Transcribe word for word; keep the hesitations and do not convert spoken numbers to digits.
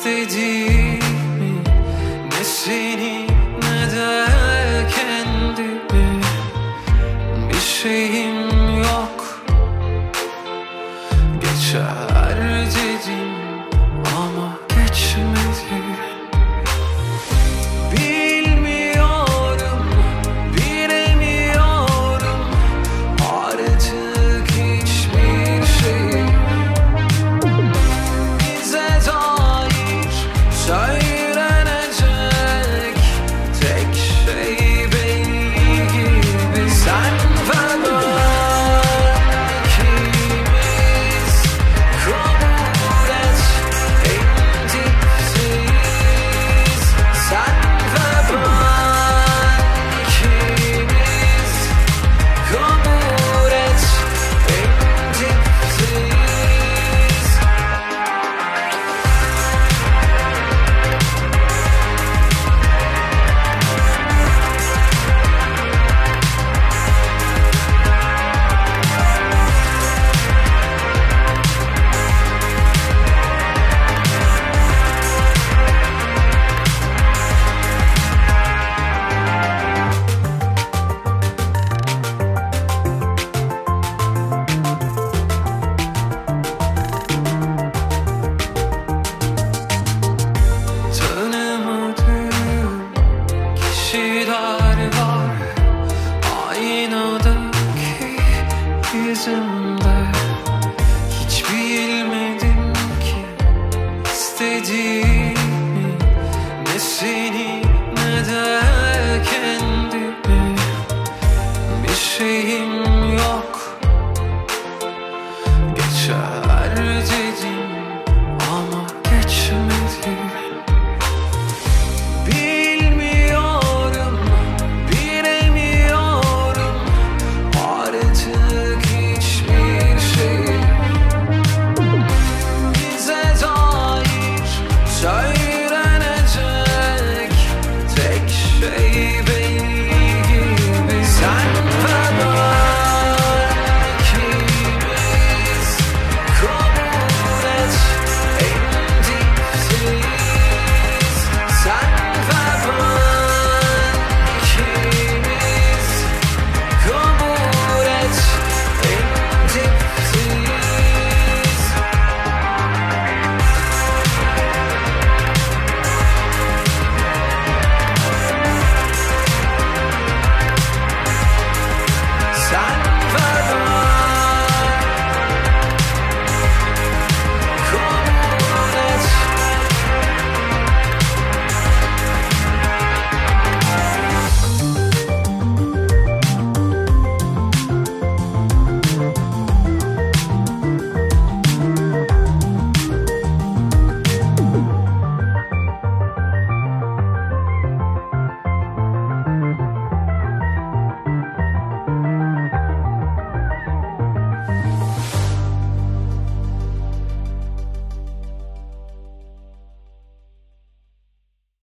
istediğimi, ne seni ne de kendimi. Bir şeyim yok, geçer dedim ama geçmedi. Bilmiyorum, bilemiyorum artık hiçbir şey. Bize dair söylenecek tek şey belli gibi. Sen ve ben ikimiz, kabul et en dipteyiz. Sen ve ben ikimiz, kabul et en dipteyiz. Tanımadığım kişiler var aynadaki yüzümde. Hiç bilmedim ki istediğim